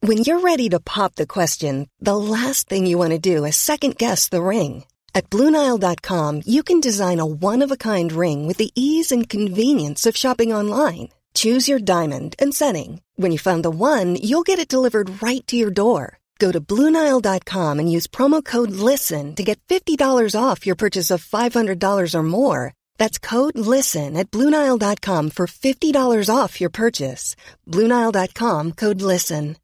When you're ready to pop the question, the last thing you want to do is second-guess the ring. At BlueNile.com, you can design a one-of-a-kind ring with the ease and convenience of shopping online. Choose your diamond and setting. When you find the one, you'll get it delivered right to your door. Go to BlueNile.com and use promo code LISTEN to get $50 off your purchase of $500 or more. That's code LISTEN at BlueNile.com for $50 off your purchase. BlueNile.com, code LISTEN.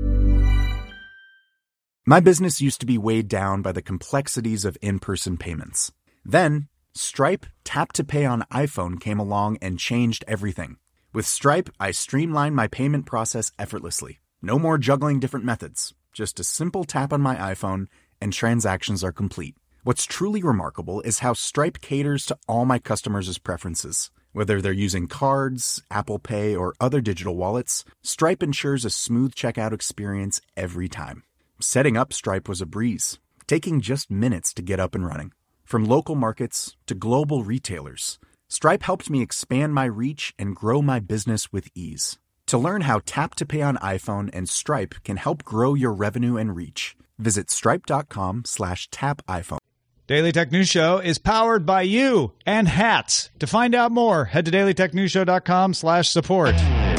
My business used to be weighed down by the complexities of in-person payments. Then, Stripe Tap to Pay on iPhone came along and changed everything. With Stripe, I streamlined my payment process effortlessly. No more juggling different methods. Just a simple tap on my iPhone and transactions are complete. What's truly remarkable is how Stripe caters to all my customers' preferences. Whether they're using cards, Apple Pay, or other digital wallets, Stripe ensures a smooth checkout experience every time. Setting up Stripe was a breeze, taking just minutes to get up and running. From local markets to global retailers, Stripe helped me expand my reach and grow my business with ease. To learn how Tap to Pay on iPhone and Stripe can help grow your revenue and reach, visit stripe.com/tapiphone. Daily Tech News Show is powered by you and hats. To find out more, head to dailytechnewsshow.com/support.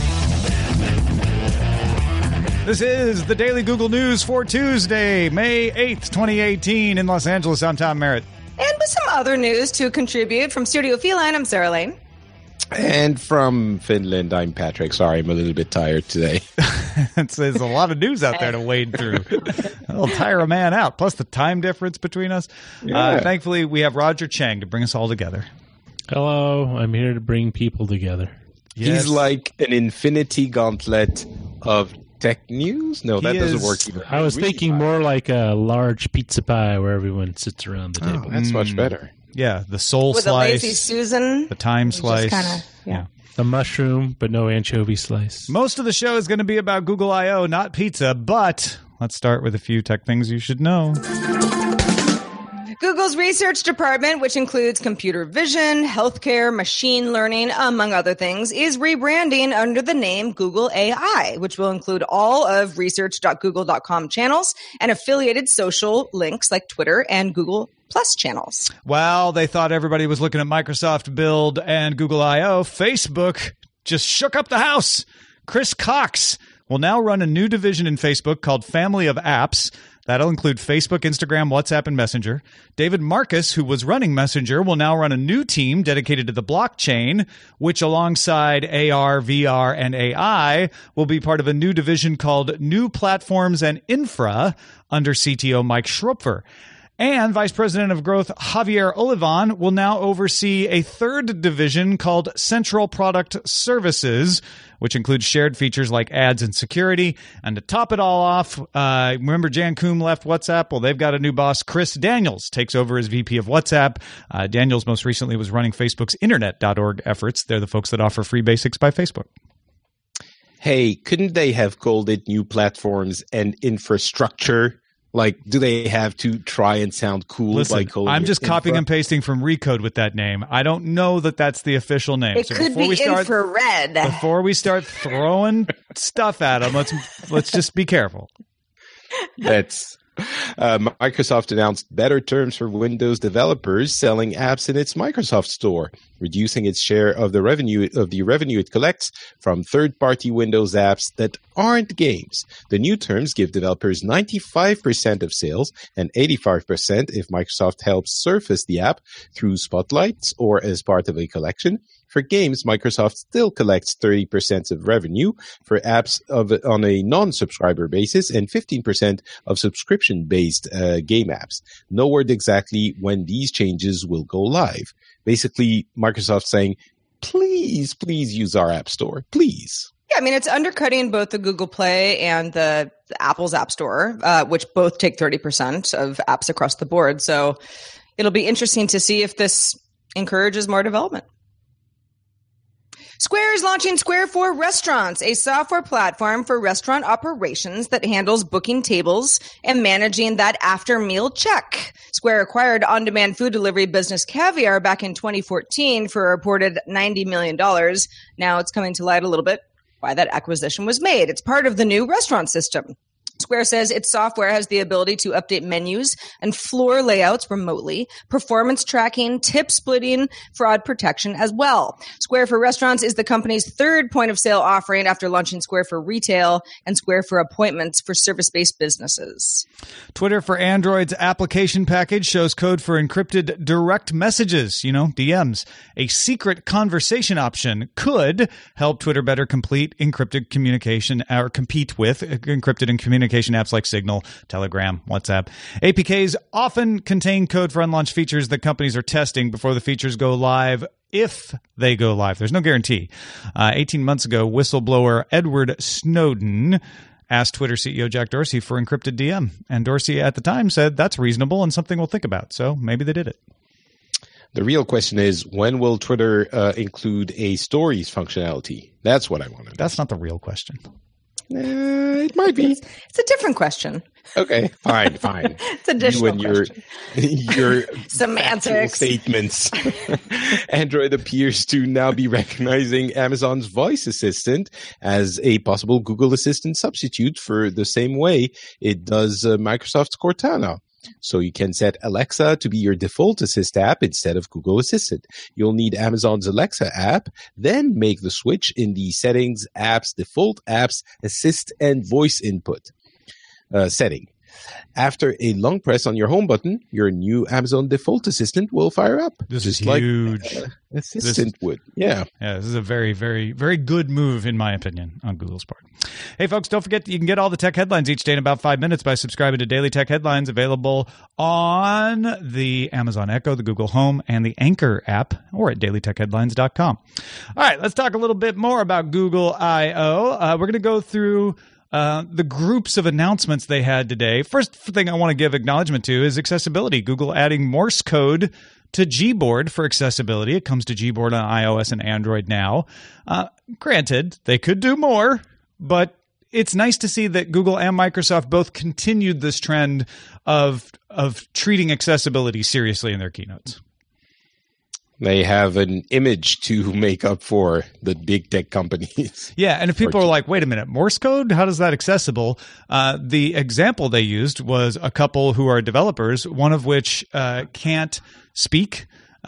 This is the Daily Google News for Tuesday, May 8th, 2018 in Los Angeles. I'm Tom Merritt. And with some other news to contribute from Studio Feline, I'm Sarah Lane. And from Finland, I'm Patrick. Sorry, I'm a little bit tired today. There's a lot of news out there to wade through. It'll tire a man out. Plus the time difference between us. Yeah. Thankfully, we have Roger Chang to bring us all together. Hello, I'm here to bring people together. Yes. He's like an infinity gauntlet of tech news? No, that doesn't work either. I was thinking more like a large pizza pie where everyone sits around the table. That's much better. Yeah, the soul with slice. With a lazy Susan. The time slice. Yeah. The mushroom, but no anchovy slice. Most of the show is going to be about Google I.O., not pizza, but let's start with a few tech things you should know. Google's research department, which includes computer vision, healthcare, machine learning, among other things, is rebranding under the name Google AI, which will include all of research.google.com channels and affiliated social links like Twitter and Google Plus channels. Well, they thought everybody was looking at Microsoft Build and Google I.O. Facebook just shook up the house. Chris Cox will now run a new division in Facebook called Family of Apps. That'll include Facebook, Instagram, WhatsApp, and Messenger. David Marcus, who was running Messenger, will now run a new team dedicated to the blockchain, which alongside AR, VR, and AI will be part of a new division called New Platforms and Infra under CTO Mike Schroepfer. And Vice President of Growth Javier Olivan will now oversee a third division called Central Product Services, which includes shared features like ads and security. And to top it all off, remember Jan Koum left WhatsApp? Well, they've got a new boss. Chris Daniels takes over as VP of WhatsApp. Daniels most recently was running Facebook's Internet.org efforts. They're the folks that offer free basics by Facebook. Hey, couldn't they have called it New Platforms and Infrastructure? Like, do they have to try and sound cool? Listen, I'm just copying and pasting from Recode with that name. I don't know that that's the official name. It could be infrared. Before we start throwing stuff at them, let's just be careful. Microsoft announced better terms for Windows developers selling apps in its Microsoft Store, reducing its share of the revenue it collects from third-party Windows apps that aren't games. The new terms give developers 95% of sales and 85% if Microsoft helps surface the app through Spotlights or as part of a collection. For games, Microsoft still collects 30% of revenue for apps on a non-subscriber basis and 15% of subscription-based game apps. No word exactly when these changes will go live. Basically, Microsoft saying, please use our App Store, please. Yeah, I mean, it's undercutting both the Google Play and the Apple's App Store, which both take 30% of apps across the board. So it'll be interesting to see if this encourages more development. Square is launching Square for Restaurants, a software platform for restaurant operations that handles booking tables and managing that after-meal check. Square acquired on-demand food delivery business Caviar back in 2014 for a reported $90 million. Now it's coming to light a little bit. why that acquisition was made. It's part of the new restaurant system. Square says its software has the ability to update menus and floor layouts remotely, performance tracking, tip splitting, fraud protection as well. Square for Restaurants is the company's third point of sale offering after launching Square for Retail and Square for Appointments for service-based businesses. Twitter for Android's application package shows code for encrypted direct messages, DMs. A secret conversation option could help Twitter better complete encrypted communication or compete with encrypted and communication apps like Signal, Telegram, WhatsApp. APKs often contain code for unlaunched features that companies are testing before the features go live. If they go live, there's no guarantee. 18 months ago, whistleblower Edward Snowden asked Twitter CEO Jack Dorsey for encrypted DM. And Dorsey at the time said that's reasonable and something we'll think about. So maybe they did it. The real question is, when will Twitter include a stories functionality? That's what I want to know. That's not the real question. It might be. It's a different question. Okay, fine. It's additional question. your semantics statements. Android appears to now be recognizing Amazon's voice assistant as a possible Google Assistant substitute for the same way it does Microsoft's Cortana. So you can set Alexa to be your default Assist app instead of Google Assistant. You'll need Amazon's Alexa app, then make the switch in the Settings, Apps, Default Apps, Assist, and Voice input setting. After a long press on your home button, your new Amazon default assistant will fire up. This is huge. Like assistant would. Yeah. Yeah, this is a very, very, very good move, in my opinion, on Google's part. Hey, folks, don't forget you can get all the tech headlines each day in about 5 minutes by subscribing to Daily Tech Headlines, available on the Amazon Echo, the Google Home, and the Anchor app, or at dailytechheadlines.com. All right, let's talk a little bit more about Google I.O. We're going to go through the groups of announcements they had today. First thing I want to give acknowledgement to is accessibility. Google adding Morse code to Gboard for accessibility. It comes to Gboard on iOS and Android now. Granted, they could do more, but it's nice to see that Google and Microsoft both continued this trend of treating accessibility seriously in their keynotes. They have an image to make up for the big tech companies. Yeah, and if people are like, wait a minute, Morse code? How is that accessible? The example they used was a couple who are developers, one of which can't speak,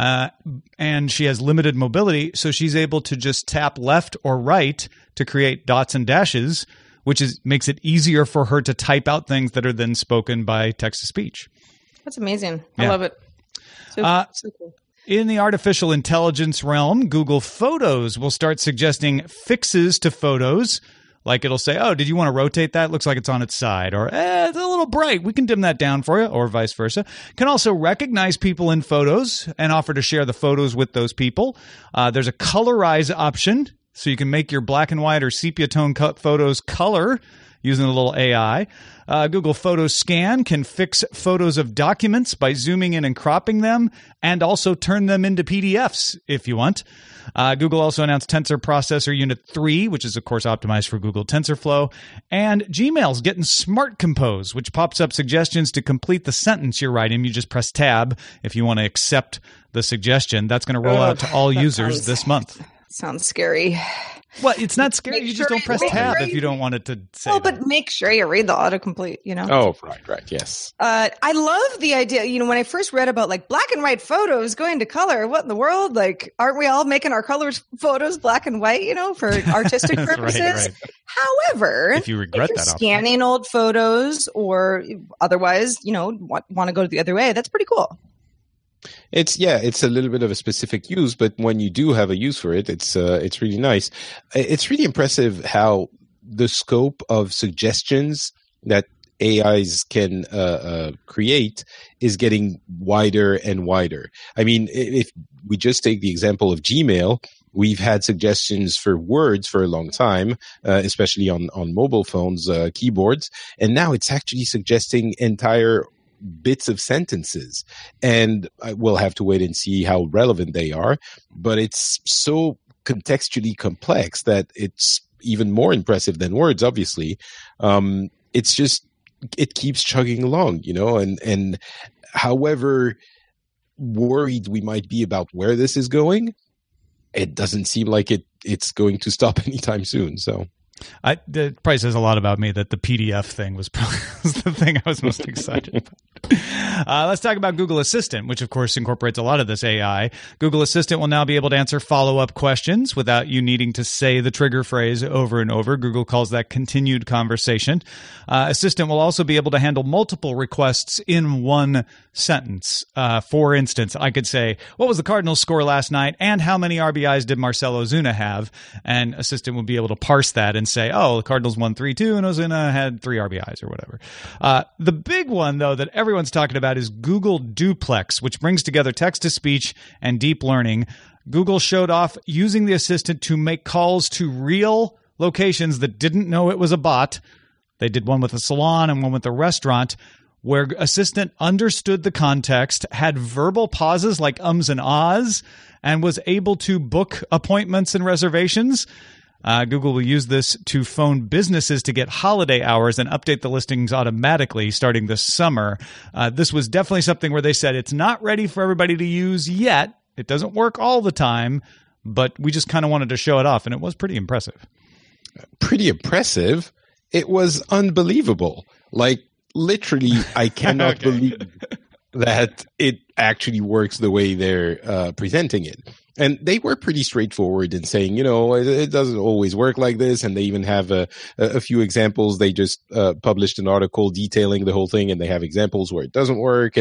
and she has limited mobility, so she's able to just tap left or right to create dots and dashes, which makes it easier for her to type out things that are then spoken by text-to-speech. That's amazing. I love it. So cool. In the artificial intelligence realm, Google Photos will start suggesting fixes to photos. Like it'll say, oh, did you want to rotate that? Looks like it's on its side. Or, it's a little bright. We can dim that down for you, or vice versa. Can also recognize people in photos and offer to share the photos with those people. There's a colorize option, so you can make your black and white or sepia tone photos color using a little AI. Google Photos Scan can fix photos of documents by zooming in and cropping them, and also turn them into PDFs if you want. Google also announced Tensor Processor Unit 3, which is, of course, optimized for Google TensorFlow. And Gmail's getting Smart Compose, which pops up suggestions to complete the sentence you're writing. You just press Tab if you want to accept the suggestion. That's going to roll out to all users this month. Sounds scary. Well, it's not scary. You just don't press tab if you don't want it to say that. But make sure you read the autocomplete, Oh, right, yes. I love the idea, when I first read about black and white photos going to color, what in the world? Aren't we all making our photos black and white, for artistic purposes? Right. However, if you regret that scanning old photos or otherwise, want to go the other way, that's pretty cool. It's a little bit of a specific use, but when you do have a use for it, it's really nice. It's really impressive how the scope of suggestions that AIs can create is getting wider and wider. I mean, if we just take the example of Gmail, we've had suggestions for words for a long time, especially on mobile phones, keyboards, and now it's actually suggesting entire bits of sentences, and we'll have to wait and see how relevant they are, but it's so contextually complex that it's even more impressive than words, obviously. It's just, it keeps chugging along, and however worried we might be about where this is going, it doesn't seem like it's going to stop anytime soon. So it probably says a lot about me that the PDF thing was probably the thing I was most excited about. Let's talk about Google Assistant, which of course incorporates a lot of this AI. Google Assistant will now be able to answer follow-up questions without you needing to say the trigger phrase over and over. Google calls that continued conversation. Assistant will also be able to handle multiple requests in one sentence. For instance, I could say, what was the Cardinals' score last night and how many RBIs did Marcell Ozuna have? And Assistant will be able to parse that and say, oh, the Cardinals won 3-2 and Ozuna had 3 RBIs or whatever. The big one, though, that everyone's talking about is Google Duplex, which brings together text-to-speech and deep learning. Google showed off using the assistant to make calls to real locations that didn't know it was a bot. They did one with a salon and one with a restaurant, where Assistant understood the context, had verbal pauses like ums and ahs, and was able to book appointments and reservations. Google will use this to phone businesses to get holiday hours and update the listings automatically starting this summer. This was definitely something where they said it's not ready for everybody to use yet. It doesn't work all the time, but we just kind of wanted to show it off, and it was pretty impressive. Pretty impressive? It was unbelievable. Like, literally, I cannot believe that it actually works the way they're presenting it. And they were pretty straightforward in saying, it doesn't always work like this. And they even have a few examples. They just published an article detailing the whole thing, and they have examples where it doesn't work.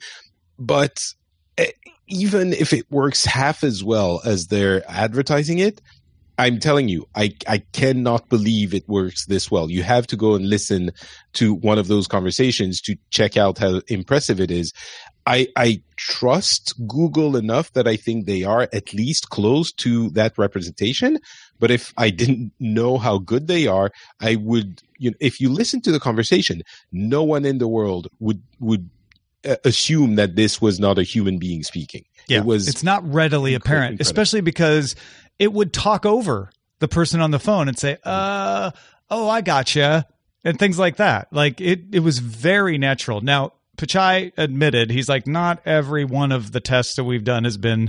But even if it works half as well as they're advertising it, I'm telling you, I cannot believe it works this well. You have to go and listen to one of those conversations to check out how impressive it is. I trust Google enough that I think they are at least close to that representation. But if I didn't know how good they are, I would, if you listen to the conversation, no one in the world would assume that this was not a human being speaking. Yeah, it's not readily apparent, especially because it would talk over the person on the phone and say, oh, I gotcha, and things like that. Like, it was very natural. Now, Pichai admitted, he's like, not every one of the tests that we've done has been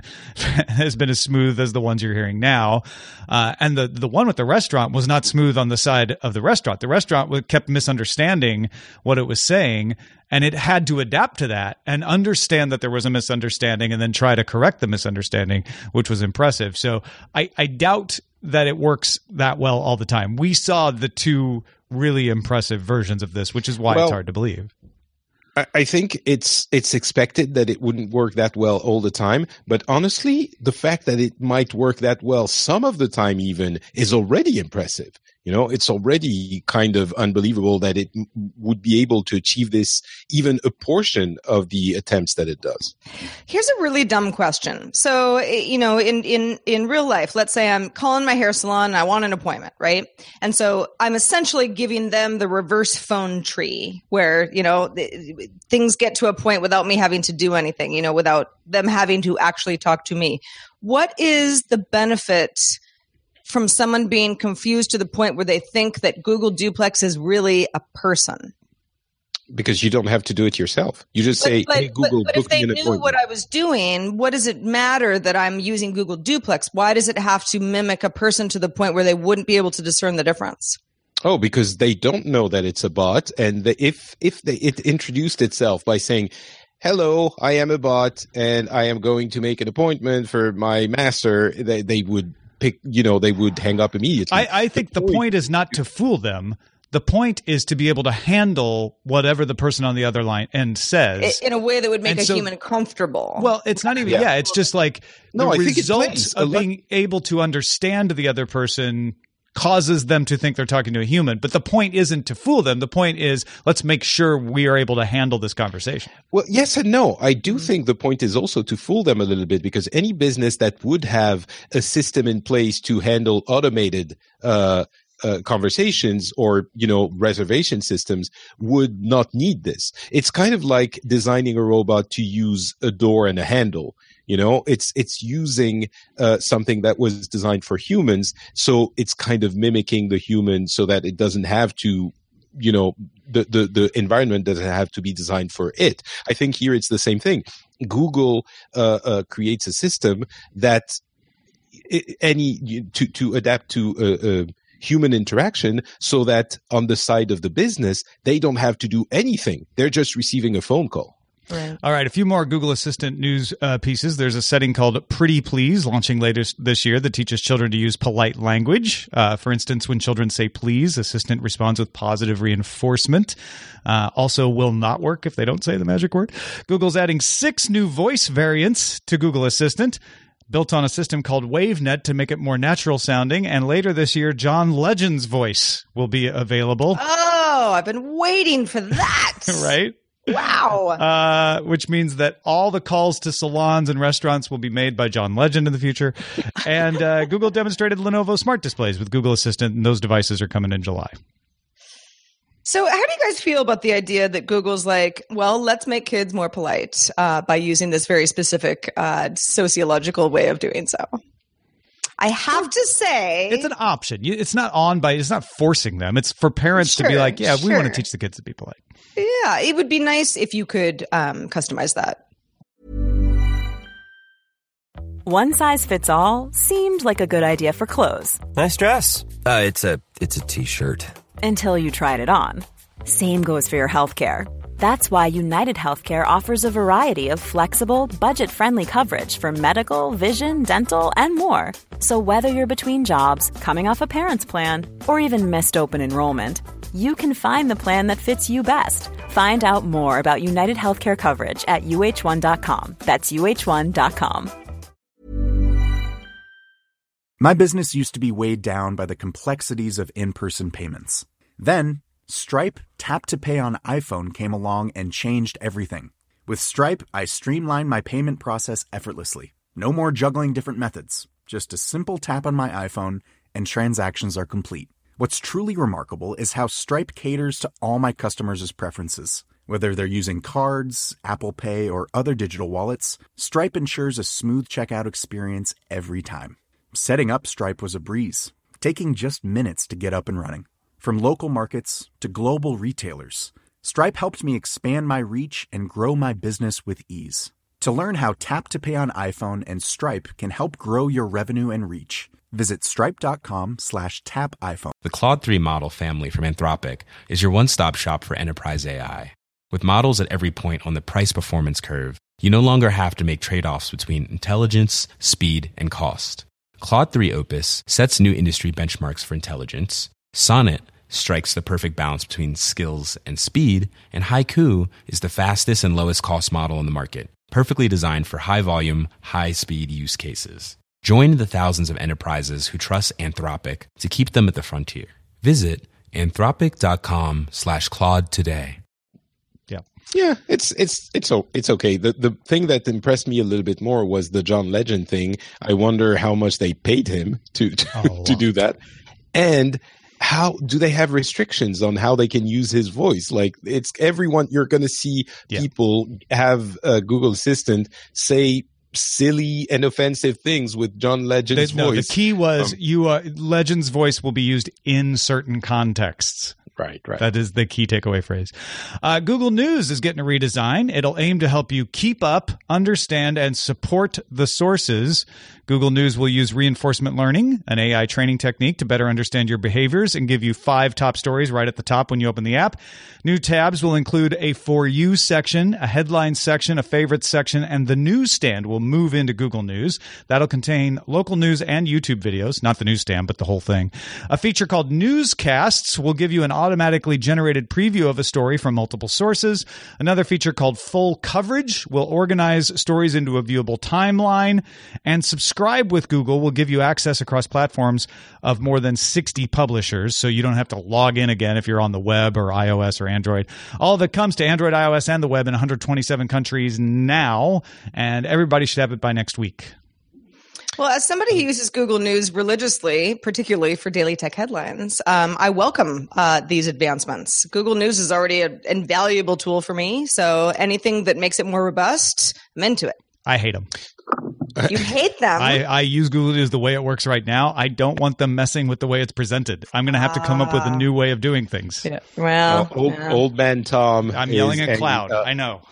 as smooth as the ones you're hearing now. And the one with the restaurant was not smooth on the side of the restaurant. The restaurant kept misunderstanding what it was saying, and it had to adapt to that and understand that there was a misunderstanding and then try to correct the misunderstanding, which was impressive. So I doubt that it works that well all the time. We saw the two really impressive versions of this, which is why it's hard to believe. I think it's expected that it wouldn't work that well all the time, but honestly, the fact that it might work that well some of the time even is already impressive. It's already kind of unbelievable that it would be able to achieve this, even a portion of the attempts that it does. Here's a really dumb question. So, in real life, let's say I'm calling my hair salon and I want an appointment, right? And so I'm essentially giving them the reverse phone tree where, things get to a point without me having to do anything, without them having to actually talk to me. What is the benefit from someone being confused to the point where they think that Google Duplex is really a person? Because you don't have to do it yourself. You just say, hey, Google, but if they knew what I was doing, what does it matter that I'm using Google Duplex? Why does it have to mimic a person to the point where they wouldn't be able to discern the difference? Oh, because they don't know that it's a bot. And if it introduced itself by saying, hello, I am a bot and I am going to make an appointment for my master, they would they would hang up immediately. I think the point is not to fool them. The point is to be able to handle whatever the person on the other line end says in a way that would make a human comfortable. Well, it's not even. Yeah, it's just like the result of being able to understand the other person causes them to think they're talking to a human. But the point isn't to fool them. The point is, let's make sure we are able to handle this conversation. Well, yes and no. I do think the point is also to fool them a little bit, because any business that would have a system in place to handle automated conversations or, reservation systems would not need this. It's kind of like designing a robot to use a door and a handle. It's using something that was designed for humans, so it's kind of mimicking the human so that it doesn't have to, the environment doesn't have to be designed for it. I think here it's the same thing. Google creates a system that to adapt to human interaction, so that on the side of the business, they don't have to do anything. They're just receiving a phone call. Right. All right, a few more Google Assistant news pieces. There's a setting called Pretty Please launching later this year that teaches children to use polite language. For instance, when children say please, Assistant responds with positive reinforcement. Also will not work if they don't say the magic word. Google's adding 6 new voice variants to Google Assistant, built on a system called WaveNet to make it more natural sounding. And later this year, John Legend's voice will be available. Oh, I've been waiting for that. Right? Wow. Which means that all the calls to salons and restaurants will be made by John Legend in the future. And Google demonstrated Lenovo Smart Displays with Google Assistant, and those devices are coming in July. So how do you guys feel about the idea that Google's like, well, let's make kids more polite by using this very specific sociological way of doing so? I have to say, it's an option. It's not it's not forcing them. It's for parents to be like, yeah, we want to teach the kids to be polite. Yeah, it would be nice if you could customize that. One size fits all seemed like a good idea for clothes. Nice dress. It's a t-shirt. Until you tried it on. Same goes for your healthcare. That's why United Healthcare offers a variety of flexible, budget-friendly coverage for medical, vision, dental, and more. So whether you're between jobs, coming off a parent's plan, or even missed open enrollment, you can find the plan that fits you best. Find out more about United Healthcare coverage at uh1.com. That's uh1.com. My business used to be weighed down by the complexities of in-person payments. Then, Stripe Tap to Pay on iPhone came along and changed everything. With Stripe, I streamlined my payment process effortlessly. No more juggling different methods. Just a simple tap on my iPhone and transactions are complete. What's truly remarkable is how Stripe caters to all my customers' preferences. Whether they're using cards, Apple Pay, or other digital wallets, Stripe ensures a smooth checkout experience every time. Setting up Stripe was a breeze, taking just minutes to get up and running. From local markets to global retailers, Stripe helped me expand my reach and grow my business with ease. To learn how Tap to Pay on iPhone and Stripe can help grow your revenue and reach, visit stripe.com/tapiphone. The Claude 3 model family from Anthropic is your one-stop shop for enterprise AI. With models at every point on the price-performance curve, you no longer have to make trade-offs between intelligence, speed, and cost. Claude 3 Opus sets new industry benchmarks for intelligence. Sonnet strikes the perfect balance between skills and speed, and Haiku is the fastest and lowest cost model in the market, perfectly designed for high-volume, high-speed use cases. Join the thousands of enterprises who trust Anthropic to keep them at the frontier. Visit anthropic.com/Claude today. Yeah, it's okay. The thing that impressed me a little bit more was the John Legend thing. I wonder how much they paid him to do that, and how do they have restrictions on how they can use his voice? Like, it's everyone. You're going to see people have Google Assistant say silly and offensive things with John Legend's voice. No, the key was Legend's voice will be used in certain contexts. Right. That is the key takeaway phrase. Google News is getting a redesign. It'll aim to help you keep up, understand, and support the sources. Google News will use reinforcement learning, an AI training technique, to better understand your behaviors and give you 5 top stories right at the top when you open the app. New tabs will include a For You section, a headline section, a favorites section, and the newsstand will move into Google News. That'll contain local news and YouTube videos, not the newsstand, but the whole thing. A feature called Newscasts will give you an automatically generated preview of a story from multiple sources. Another feature called Full Coverage will organize stories into a viewable timeline. And Subscribe with Google will give you access across platforms of more than 60 publishers, so you don't have to log in again if you're on the web or iOS or Android. All of it comes to Android, iOS, and the web in 127 countries now, and everybody should have it by next week. Well, as somebody who uses Google News religiously, particularly for daily tech headlines, I welcome these advancements. Google News is already an invaluable tool for me, so anything that makes it more robust, I'm into it. I hate them. You hate them? I use Google News the way it works right now. I don't want them messing with the way it's presented. I'm going to have to come up with a new way of doing things. Yeah. Well, old man Tom. I'm yelling at Cloud. I know.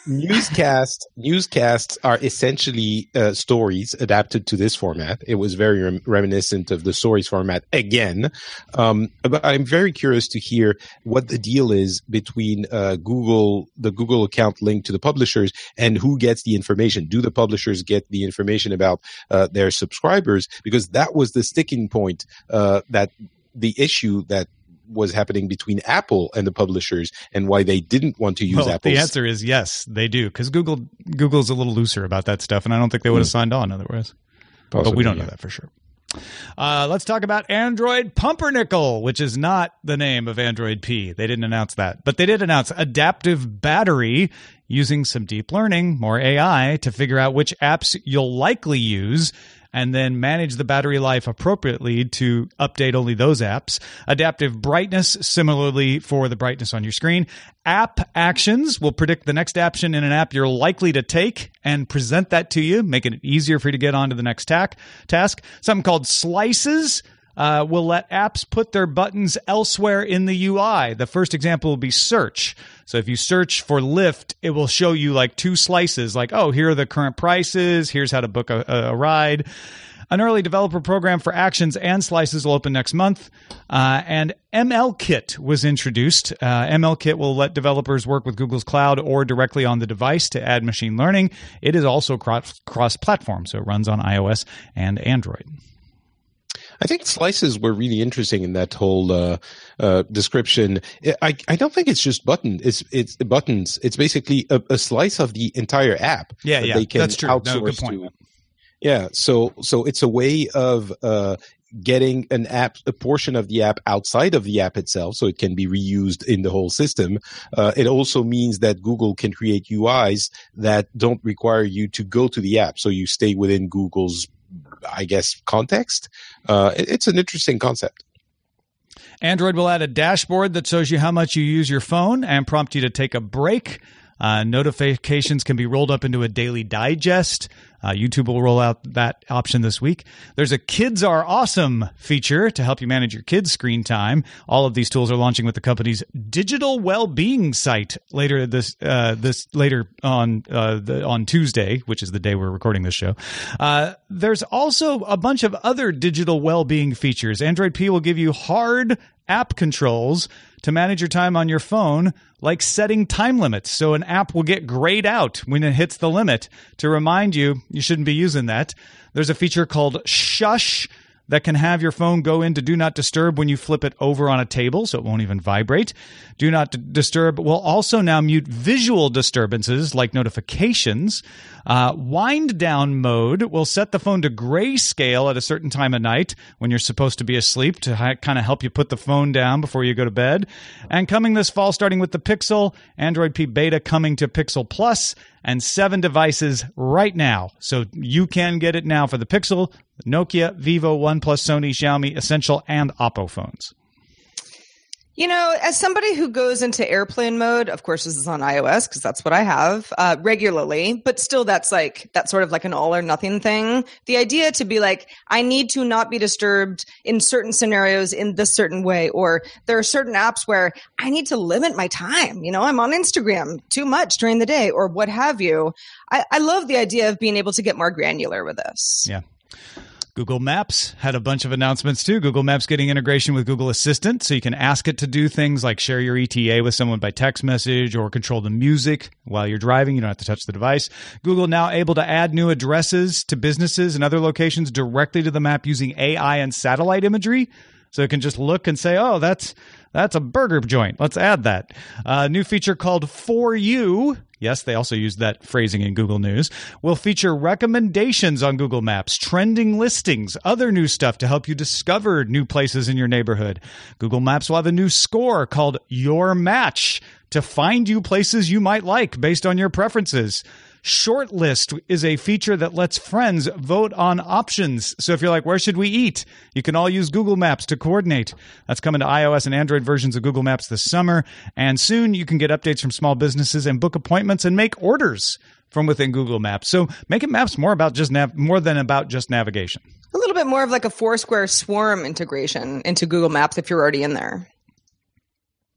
Newscasts are essentially stories adapted to this format. It was very reminiscent of the stories format again. But I'm very curious to hear what the deal is between the Google account linked to the publishers, and who gets the information. Do the publishers get the information about their subscribers? Because that was the sticking point, that the issue that was happening between Apple and the publishers, and why they didn't want to use Apple's. The answer is yes, they do, because Google's a little looser about that stuff, and I don't think they would have signed on otherwise. Possibly, but we don't know that for sure. Let's talk about Android Pumpernickel, which is not the name of Android P. They didn't announce that. But they did announce Adaptive Battery, using some deep learning, more AI, to figure out which apps you'll likely use, and then manage the battery life appropriately to update only those apps. Adaptive Brightness, similarly for the brightness on your screen. App Actions will predict the next action in an app you're likely to take and present that to you, making it easier for you to get on to the next task. Something called Slices will let apps put their buttons elsewhere in the UI. The first example will be search. So if you search for Lyft, it will show you like two slices, like, oh, here are the current prices, here's how to book a ride. An early developer program for Actions and Slices will open next month. And MLKit was introduced. MLKit will let developers work with Google's cloud or directly on the device to add machine learning. It is also cross-platform, so it runs on iOS and Android. I think slices were really interesting in that whole description. I don't think it's just It's buttons. It's basically a slice of the entire app. Yeah, that they can that's true. Outsource no, good point. to. Yeah, so it's a way of getting a portion of the app outside of the app itself, so it can be reused in the whole system. It also means that Google can create UIs that don't require you to go to the app, so you stay within Google's, I guess, context. It's an interesting concept. Android will add a dashboard that shows you how much you use your phone and prompt you to take a break. Notifications can be rolled up into a daily digest. YouTube will roll out that option this week. There's a Kids Are Awesome feature to help you manage your kids' screen time. All of these tools are launching with the company's digital well-being site later on Tuesday, which is the day we're recording this show. There's also a bunch of other digital well-being features. Android P will give you hard app controls to manage your time on your phone, like setting time limits. So an app will get grayed out when it hits the limit to remind you shouldn't be using that. There's a feature called Shush that can have your phone go into Do Not Disturb when you flip it over on a table, so it won't even vibrate. Do Not Disturb will also now mute visual disturbances like notifications. Wind down mode will set the phone to grayscale at a certain time of night when you're supposed to be asleep to kind of help you put the phone down before you go to bed. And coming this fall, starting with the Pixel, Android P Beta coming to Pixel Plus, and 7 devices right now. So you can get it now for the Pixel, Nokia, Vivo, OnePlus, Sony, Xiaomi, Essential, and Oppo phones. You know, as somebody who goes into airplane mode, of course, this is on iOS because that's what I have regularly, but still that's sort of like an all or nothing thing. The idea to be like, I need to not be disturbed in certain scenarios in this certain way, or there are certain apps where I need to limit my time. You know, I'm on Instagram too much during the day or what have you. I love the idea of being able to get more granular with this. Yeah. Google Maps had a bunch of announcements too. Google Maps getting integration with Google Assistant, so you can ask it to do things like share your ETA with someone by text message or control the music while you're driving. You don't have to touch the device. Google now able to add new addresses to businesses and other locations directly to the map using AI and satellite imagery. So it can just look and say, oh, that's a burger joint. Let's add that. New feature called For You. Yes, they also use that phrasing in Google News. Will feature recommendations on Google Maps, trending listings, other new stuff to help you discover new places in your neighborhood. Google Maps will have a new score called Your Match to find you places you might like based on your preferences. Shortlist is a feature that lets friends vote on options. So if you're like, where should we eat? You can all use Google Maps to coordinate. That's coming to iOS and Android versions of Google Maps this summer. And soon you can get updates from small businesses and book appointments and make orders from within Google Maps. So making maps more than about just navigation. A little bit more of like a Foursquare Swarm integration into Google Maps if you're already in there.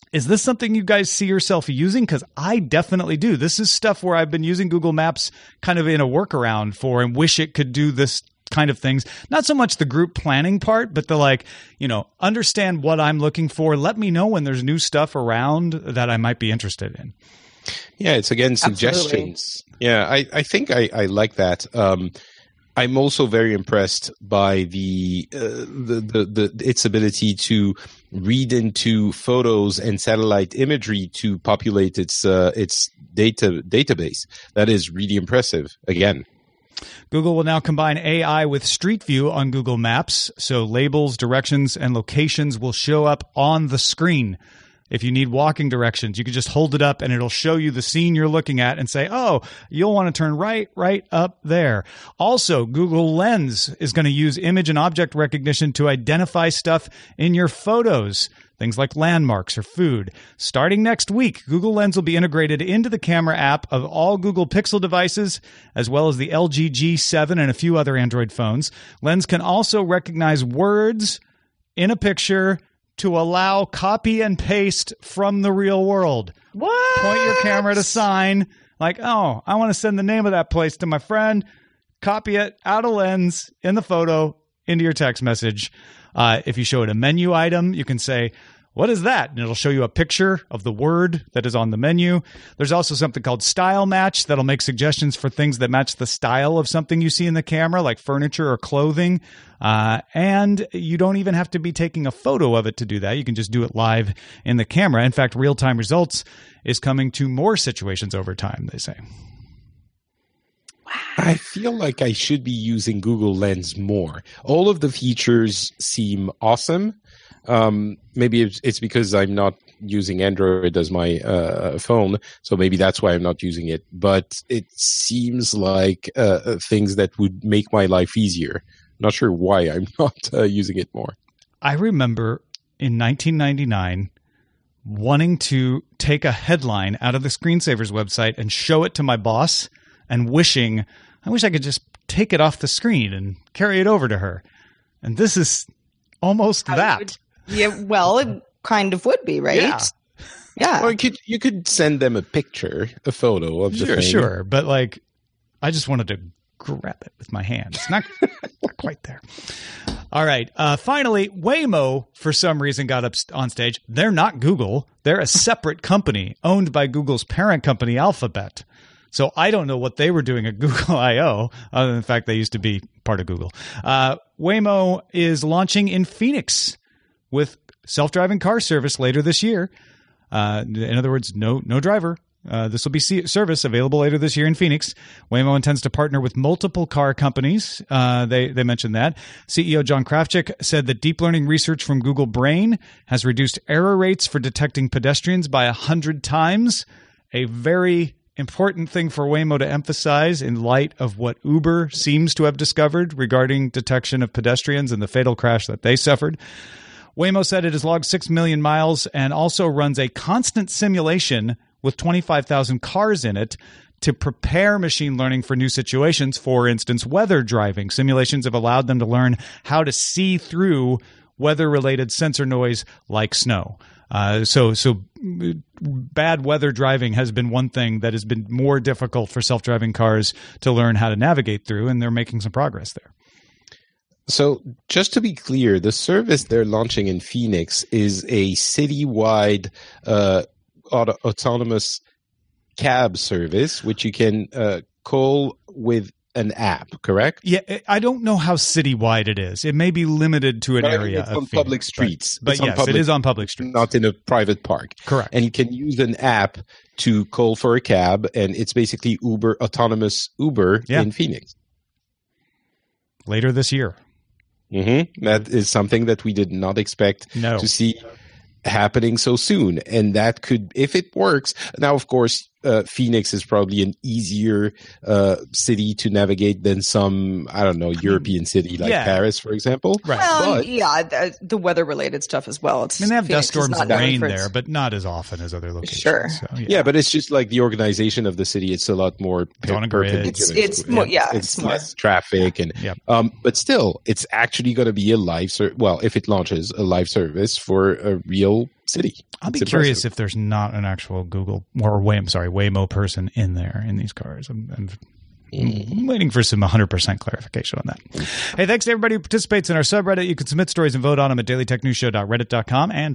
Is this something you guys see yourself using? Because I definitely do. This is stuff where I've been using Google Maps kind of in a workaround for and wish it could do this kind of things. Not so much the group planning part, but the understand what I'm looking for. Let me know when there's new stuff around that I might be interested in. Yeah, it's again suggestions. Absolutely. Yeah, I think I like that. I'm also very impressed by the its ability to read into photos and satellite imagery to populate its database. That is really impressive. Again, Google will now combine AI with Street View on Google Maps, so labels, directions, and locations will show up on the screen. If you need walking directions, you can just hold it up and it'll show you the scene you're looking at and say, oh, you'll want to turn right up there. Also, Google Lens is going to use image and object recognition to identify stuff in your photos, things like landmarks or food. Starting next week, Google Lens will be integrated into the camera app of all Google Pixel devices, as well as the LG G7 and a few other Android phones. Lens can also recognize words in a picture to allow copy and paste from the real world. What? Point your camera to sign, like, oh, I want to send the name of that place to my friend, copy it out of Lens in the photo into your text message. If you show it a menu item, you can say, what is that? And it'll show you a picture of the word that is on the menu. There's also something called Style Match that'll make suggestions for things that match the style of something you see in the camera, like furniture or clothing. And you don't even have to be taking a photo of it to do that. You can just do it live in the camera. In fact, real-time results is coming to more situations over time, they say. I feel like I should be using Google Lens more. All of the features seem awesome. Maybe it's because I'm not using Android as my phone, so maybe that's why I'm not using it. But it seems like things that would make my life easier. Not sure why I'm not using it more. I remember in 1999 wanting to take a headline out of the Screensavers website and show it to my boss and wishing, I wish I could just take it off the screen and carry it over to her. And this is almost that. Yeah, well, it kind of would be, right? Yeah. Or you could send them a picture, a photo of the thing. Sure. But I just wanted to grab it with my hand. It's not quite there. All right. Finally, Waymo, for some reason, got up on stage. They're not Google. They're a separate company owned by Google's parent company, Alphabet. So I don't know what they were doing at Google I/O, other than the fact they used to be part of Google. Waymo is launching in Phoenix with self-driving car service later this year. In other words, no driver. This will be service available later this year in Phoenix. Waymo intends to partner with multiple car companies. They mentioned that. CEO John Krafcik said that deep learning research from Google Brain has reduced error rates for detecting pedestrians by 100 times. A very important thing for Waymo to emphasize in light of what Uber seems to have discovered regarding detection of pedestrians and the fatal crash that they suffered. Waymo said it has logged 6 million miles and also runs a constant simulation with 25,000 cars in it to prepare machine learning for new situations. For instance, weather driving. Simulations have allowed them to learn how to see through weather-related sensor noise like snow. So bad weather driving has been one thing that has been more difficult for self-driving cars to learn how to navigate through, and they're making some progress there. So just to be clear, the service they're launching in Phoenix is a citywide autonomous cab service, which you can call with an app, correct? Yeah, I don't know how citywide it is. It may be limited to an area it's of on Phoenix, public streets. But yes, it is on public streets. Not in a private park. Correct. And you can use an app to call for a cab, and it's basically autonomous Uber in Phoenix. Later this year. Mm-hmm. That is something that we did not expect to see happening so soon. And that could, if it works, now, of course, Phoenix is probably an easier city to navigate than some, I don't know, European city like Paris, for example. Right. Well, the weather-related stuff as well. They have dust storms and rain there, but not as often as other locations. Sure. So, yeah, but it's just like the organization of the city. It's a lot more perpendicular. It's more, it's less traffic, and but still, it's actually going to be a live. Well, if it launches, a live service for a real city. I'll be curious if there's not an actual Google or Waymo person in there in these cars. I'm waiting for some 100% clarification on that. Hey, thanks to everybody who participates in our subreddit. You can submit stories and vote on them at dailytechnewsshow.reddit.com and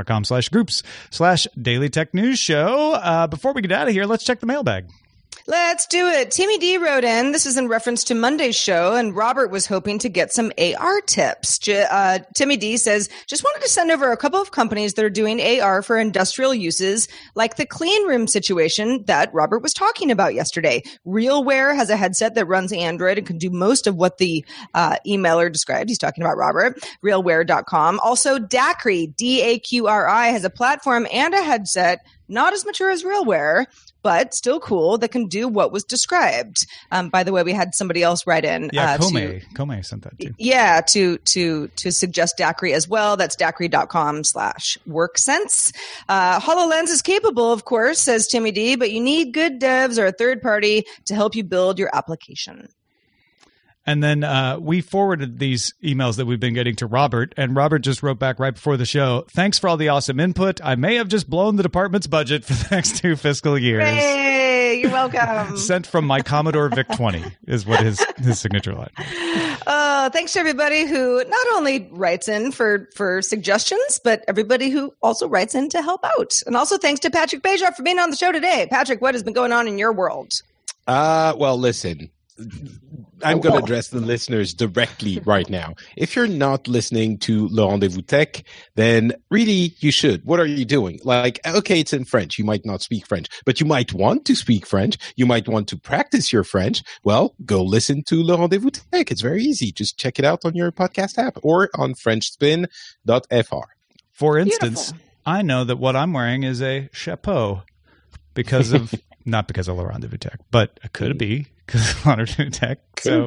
facebook.com/groups/dailytechnewsshow. Before we get out of here, let's check the mailbag. Let's do it. Timmy D wrote in. This is in reference to Monday's show, and Robert was hoping to get some AR tips. Timmy D says, just wanted to send over a couple of companies that are doing AR for industrial uses, like the clean room situation that Robert was talking about yesterday. RealWear has a headset that runs Android and can do most of what the emailer described. He's talking about Robert. Realwear.com. Also, Daqri, D-A-Q-R-I, has a platform and a headset, not as mature as RealWear, but still cool, that can do what was described. By the way, we had somebody else write in. Yeah, Kome sent that too. Yeah, to suggest Daqri as well. That's Daqri.com/worksense. HoloLens is capable, of course, says Timmy D, but you need good devs or a third party to help you build your application. And then we forwarded these emails that we've been getting to Robert, and Robert just wrote back right before the show, thanks for all the awesome input. I may have just blown the department's budget for the next 2 fiscal years. Hey, you're welcome. Sent from my Commodore VIC-20 is what his signature line is. Thanks to everybody who not only writes in for suggestions, but everybody who also writes in to help out. And also thanks to Patrick Bejar for being on the show today. Patrick, what has been going on in your world? Well, listen. I'm going to address the listeners directly right now. If you're not listening to Le Rendezvous Tech, then really you should. What are you doing? Like, okay, it's in French. You might not speak French, but you might want to speak French. You might want to practice your French. Well, go listen to Le Rendezvous Tech. It's very easy. Just check it out on your podcast app or on FrenchSpin.fr. For instance, I know that what I'm wearing is a chapeau because of... Not because of Le Rendezvous Tech, but it could be because of Le Rendezvous Tech. So,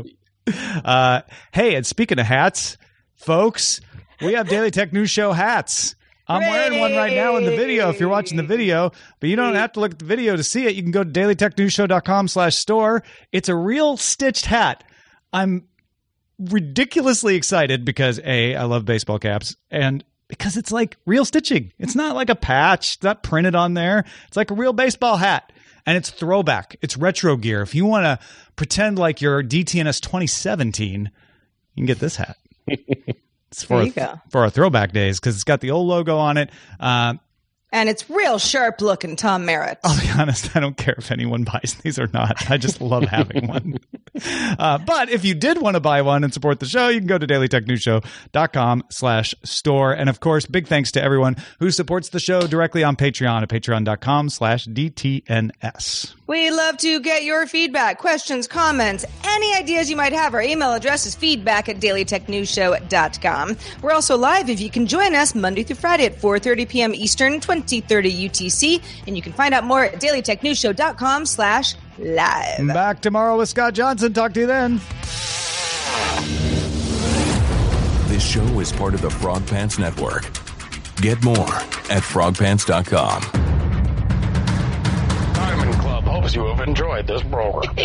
hey, and speaking of hats, folks, we have Daily Tech News Show hats. I'm wearing one right now in the video if you're watching the video, but you don't have to look at the video to see it. You can go to dailytechnewsshow.com/store. It's a real stitched hat. I'm ridiculously excited because I love baseball caps, and because it's like real stitching. It's not like a patch. It's not printed on there. It's like a real baseball hat. And it's throwback. It's retro gear. If you want to pretend like you're DTNS 2017, you can get this hat. It's for our throwback days because it's got the old logo on it. And it's real sharp looking Tom Merritt. I'll be honest, I don't care if anyone buys these or not. I just love having one. But if you did want to buy one and support the show, you can go to dailytechnewsshow.com/store. And of course, big thanks to everyone who supports the show directly on Patreon at patreon.com/DTNS. We love to get your feedback, questions, comments, any ideas you might have. Our email address is feedback@dailytechnewsshow.com. We're also live if you can join us Monday through Friday at 4:30 p.m. Eastern, 2030 UTC. And you can find out more at dailytechnewsshow.com/live. Back tomorrow with Scott Johnson. Talk to you then. This show is part of the Frog Pants Network. Get more at frogpants.com. Diamond Club hopes you have enjoyed this program.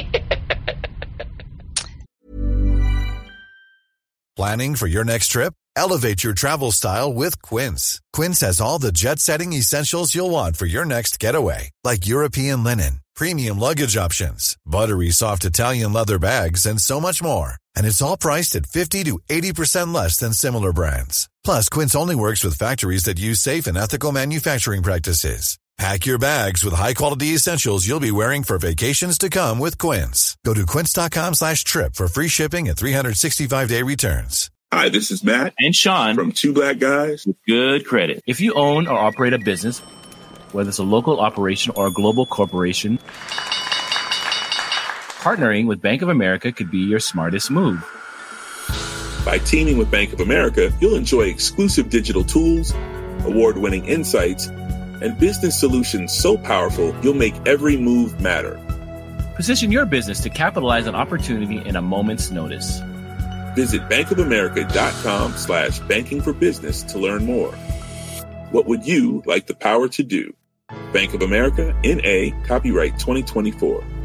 Planning for your next trip? Elevate your travel style with Quince. Quince has all the jet-setting essentials you'll want for your next getaway, like European linen, premium luggage options, buttery soft Italian leather bags, and so much more. And it's all priced at 50 to 80% less than similar brands. Plus, Quince only works with factories that use safe and ethical manufacturing practices. Pack your bags with high-quality essentials you'll be wearing for vacations to come with Quince. Go to quince.com/trip for free shipping and 365-day returns. Hi, this is Matt and Sean from Two Black Guys with Good Credit. If you own or operate a business, whether it's a local operation or a global corporation, partnering with Bank of America could be your smartest move. By teaming with Bank of America, you'll enjoy exclusive digital tools, award-winning insights, and business solutions so powerful you'll make every move matter. Position your business to capitalize on opportunity in a moment's notice. Visit bankofamerica.com/banking for business to learn more. What would you like the power to do? Bank of America, N.A., copyright 2024.